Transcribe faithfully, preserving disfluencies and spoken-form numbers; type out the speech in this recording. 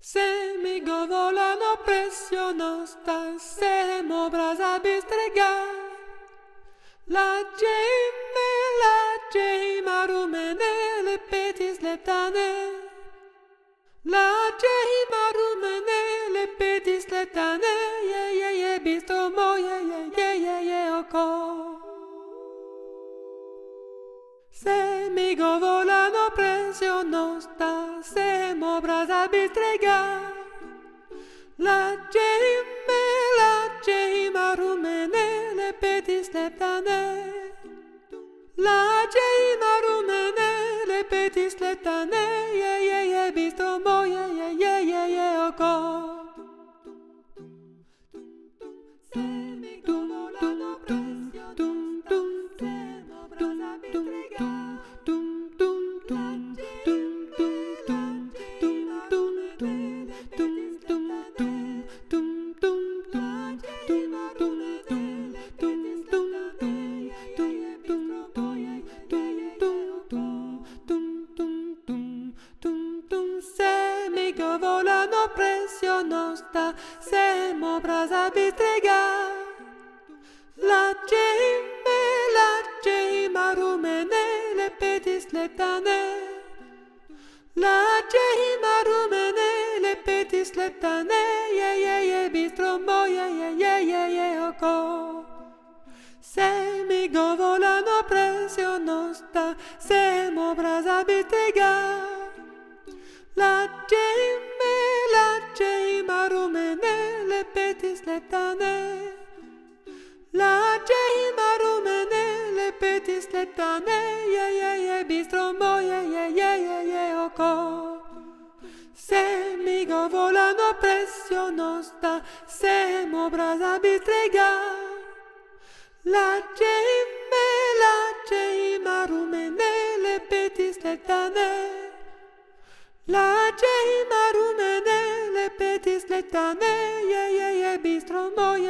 Se mi go volano pressionosta, se mo brasa bistrega. La gemme, la gema rumene, le petis leptane. La gema rumene, le petis leptane, ye ye ye bistro mo, ye ye ye ye ye oko. Se mi go volano pressionosta, se mo brasa bistrega. La gemme, la gema rumene, le petis leptane. La gema rumene, le petis leptane, ye ye ye bistro mo, ye ye ye ye ye oko. Se mi go volano pressionosta, se mo brasa bistrega. La gemme, la gema rumene, le petis leptane. La gema rumene, le petis leptane, ye ye ye bistro mo, ye ye ye ye ye oko. Se mi go volano pressionosta, se mo brasa bistrega. La gemme, la gema rumene, le petis leptane. La gema rumene, le petis leptane, ye ye ye bistro mo, ye ye ye ye ye oko. Se mi go volano pressionosta, se mo brasa bistrega. La gemme, la gema rumene, le petis leptane. La gema rumene, le petis leptane, ye ye ye bistro mo,